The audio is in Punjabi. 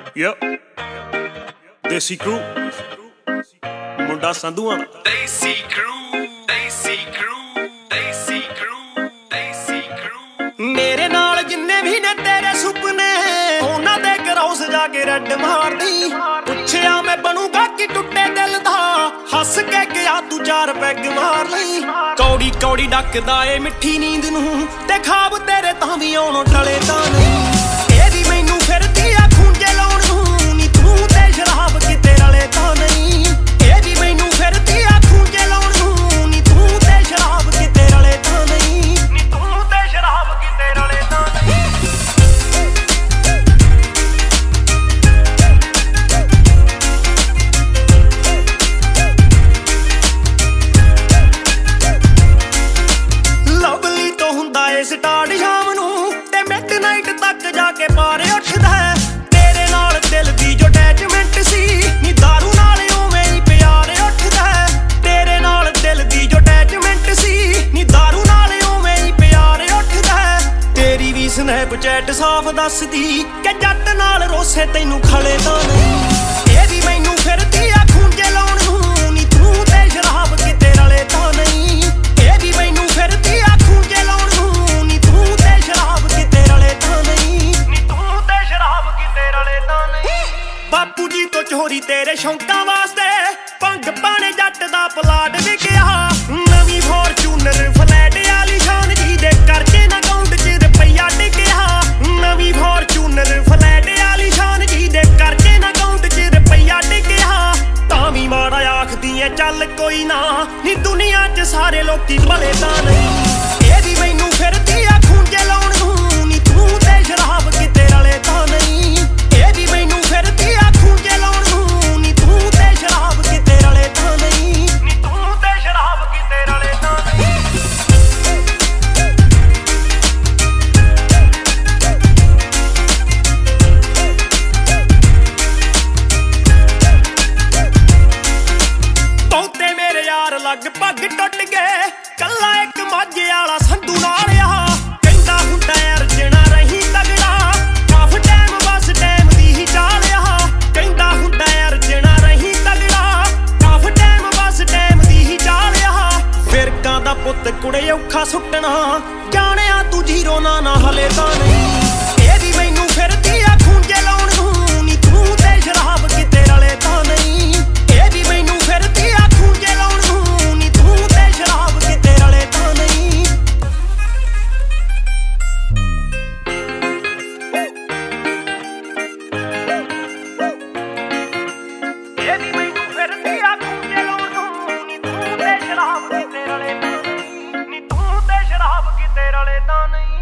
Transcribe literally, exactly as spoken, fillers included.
Yep. Desi crew. ਮੁੰਡਾ ਸੰਧੂਆਂ ਦਾ Desi crew, Desi crew, Desi crew, Desi crew। ਮੇਰੇ ਨਾਲ ਜਿੰਨੇ ਵੀ ਨੇ ਤੇਰੇ ਸੁਪਨੇ ਉਹਨਾਂ ਦੇ ਕਰੌਸ ਜਾ ਕੇ ਰੱਡ ਮਾਰਦੀ। ਪੁੱਛਿਆ ਮੈਂ ਬਣੂਗਾ ਕਿ ਟੁੱਟੇ ਦਿਲ ਦਾ, ਹੱਸ ਕੇ ਗਿਆ ਤੂੰ ਚਾਰ ਪੈਗ ਮਾਰ ਲਈ। ਕੌੜੀ ਕੌੜੀ ਡੱਕਦਾ ਏ ਮਿੱਠੀ ਨੀਂਦ ਨੂੰ, ਤੇ ਖਾਬ ਤੇਰੇ ਤਾਂ ਵੀ ਆਉਣੋਂ ਟਲੇ ਤਾਂ ਨਹੀਂ। ਇਹ ਵੀ ਮੈਨੂੰ ਫਿਰਦੀ ਆ ਖੂੰਜੇ ਲਾਉਣ ਨੂੰ, ਨੀ ਤੂੰ ਤੇ ਸ਼ਰਾਬ ਕਿਤੇ ਰਲੇ ਤਾਂ ਨਹੀਂ। ਇਹ ਵੀ ਮੈਨੂੰ ਫਿਰਦੀ ਆ ਖੂੰਜੇ ਲਾਉਣ ਨੂੰ, ਨੀ ਤੂੰ ਤੇ ਸ਼ਰਾਬ ਕਿਤੇ ਰਲੇ ਤਾਂ ਨਹੀਂ। ਨੀ ਤੂੰ ਤੇ ਸ਼ਰਾਬ ਕਿਤੇ ਰਲੇ ਤਾਂ ਨਹੀਂ। ਲਵਲੀ ਤੋਂ ਹੁੰਦਾ ਏ ਸਟਾਰਟ ਸ਼ਾਮ ਨੂੰ, ਤੇ ਮਿਡਨਾਈਟ ਤੱਕ ਜਾ ਕੇ ਪਾਰ ਉੱਠਦਾ ਹੈ। ਤੇਰੇ ਨਾਲ ਦਿਲ ਦੀ ਜੋ ਅਟੈਚਮੈਂਟ ਸੀ, ਨੀ ਦਾਰੂ ਨਾਲ ਉਵੇਂ ਹੀ ਪਿਆਰ ਉੱਠਦਾ ਹੈ। ਤੇਰੇ ਨਾਲ ਦਿਲ ਦੀ ਜੋ ਅਟੈਚਮੈਂਟ ਸੀ, ਨੀ ਦਾਰੂ ਨਾਲ ਉਵੇਂ ਹੀ ਪਿਆਰ ਉੱਠਦਾ ਹੈ। ਤੇਰੀ ਵੀ ਸਨੈਪਚੈਟ ਸਾਫ਼ ਦੱਸਦੀ ਕਿ ਜੱਟ ਨਾਲ ਰੋਸੇ ਤੈਨੂੰ ਖਲੇ ਤਾਂ ਨਹੀਂ। ਇਹ ਵੀ ਮੈਨੂੰ ਫਿਰਦੀ ਆ ਖੂੰਜੇ ਲਾਉਣ ਨੂੰ, ਨੀ ਤੂੰ ਤੇ ਸ਼ਰਾਬ ਕਿਤੇ ਰਲੇ ਤਾਂ ਨਹੀਂ। ਇਹ ਵੀ ਮੈਨੂੰ ਫਿਰਦੀ ਆ ਖੂੰਜੇ ਲਾਉਣ ਨੂੰ, ਨੀ ਤੂੰ ਤੇ ਸ਼ਰਾਬ ਕਿਤੇ ਰਲੇ ਤਾਂ ਨਹੀਂ। ਨੀ ਤੂੰ ਤੇ ਸ਼ਰਾਬ ਕਿਤੇ ਰਲੇ ਤਾਂ ਨਹੀਂ। ਬਾਪੂ ਜੀ ਤੋਂ ਚੋਰੀ ਤੇਰੇ ਸ਼ੌਂਕਾਂ ਵਾਸਤੇ ਭੰਗ ਪਾਣੇ ਜੱਟ ਦਾ ਪਲਾਟ ਵਿਕਿਆ। ਨਵੀਂ ਫੋਰਚੂਨਰ ਫਲੈਟ ਵਾਲੀ ਸ਼ਾਨ ਜੀ ਦੇ ਕਰਜ਼ੇ ਨਾ ਅਕਾਊਂਟ 'ਚ ਰੁਪਈਆ ਟਿਕਿਆ। ਨਵੀਂ ਫੋਰਚੂਨਰ ਫਲੈਟ ਵਾਲੀ ਸ਼ਾਨ ਜੀ ਦੇ ਕਰਜ਼ੇ ਨਾ ਅਕਾਊਂਟ 'ਚ ਰੁਪਈਆ ਟਿਕਿਆ। ਤਾਂ ਵੀ ਮਾੜਾ ਆਖਦੀ ਐ ਚੱਲ ਕੋਈ ਨਾ, ਨੀ ਦੁਨੀਆ 'ਚ ਸਾਰੇ ਲੋਕੀ ਭਲੇ ਤਾਂ ਨਹੀਂ। ਇਹ ਵੀ ਮੈਨੂੰ ਫਿਰਦੀ ਆ ਖੂੰਜੇ ਲਾਉਣ ਨੂੰ, ਨੀ ਤੂੰ ਤੇ ਸ਼ਰਾਬ ਕਿਤੇ ਰਲੇ ਤਾਂ ਨਹੀਂ। ਇਹ ਵੀ ਮੈਨੂੰ ਫਿਰਦੀ ਆ ਖੂੰਜੇ ਲਾਉਣ ਨੂੰ, ਨੀ ਤੂੰ ਤੇ ਸ਼ਰਾਬ ਕਿਤੇ ਰਲੇ ਤਾਂ ਨਹੀਂ। ਨੀ ਤੂੰ ਤੇ ਸ਼ਰਾਬ ਕਿਤੇ ਰਲੇ ਤਾਂ ਨਹੀਂ। ਬਹੁਤੇ ਮੇਰੇ ਯਾਰ ਲਗਭਗ ਟੁੱਟ ਗਏ, ਕੱਲਾ ਇੱਕ ਮਾਝੇ ਵਾਲਾ ਸੰਧੂ ਨਾਲ ਆ। ਕਹਿੰਦਾ ਹੁੰਦਾ ਅਰਜਣਾ ਰਹੀ ਤਗੜਾ, ਕਾਫ ਟਾਈਮ ਬਸ ਟਾਈਮ ਦੀ ਹੀ ਚਾਲ ਆ। ਕਹਿੰਦਾ ਹੁੰਦਾ ਅਰਜਣਾ ਰਹੀ ਤਗੜਾ, ਕਾਫ ਟਾਈਮ ਬਸ ਟਾਈਮ ਦੀ ਹੀ ਚਾਲ ਆ। ਫਿਰਕਾਂ ਦਾ ਪੁੱਤ ਕੁੜੇ ਔਖਾ ਸੁੱਟਣਾ, ਜਾਣਿਆ ਤੂੰ ਜੀਰੋ ਨਾ ਨਾ ਹਲੇ ਤਾਂ ਨਹੀਂ। ਇਹ ਵੀ ਮੈਨੂੰ ਫਿਰਦੀ ਆ ਖੂੰਜੇ ਲਾਉਣ ਨੂੰ, ਨੀ ਤੂੰ ਤੇ ਸ਼ਰਾਬ ਕਿਤੇ ਰਲੇ ਤਾਂ ਨਹੀਂ। ਇਹ ਵੀ ਮੈਨੂੰ ਫਿਰਦੀ ਆ ਖੂੰਜੇ ਲਾਉਣ ਨੂੰ, ਨੀ ਤੂੰ ਤੇ ਸ਼ਰਾਬ ਕਿਤੇ ਰਲੇ ਤਾਂ ਨਹੀਂ। ਇਹ ਵੀ ਮੈਨੂੰ ਫਿਰਦੀ ਆ ਖੂੰਜੇ ਲਾਉਣ ਨੂੰ, ਨੀ ਤੂੰ ਤੇ ਸ਼ਰਾਬ ਕਿਤੇ ਰਲੇ ਤਾਂ ਨਹੀਂ। ਨੀ ਤੂੰ ਤੇ ਸ਼ਰਾਬ ਕਿਤੇ ਰਲੇ ਤਾਂ ਨਹੀਂ।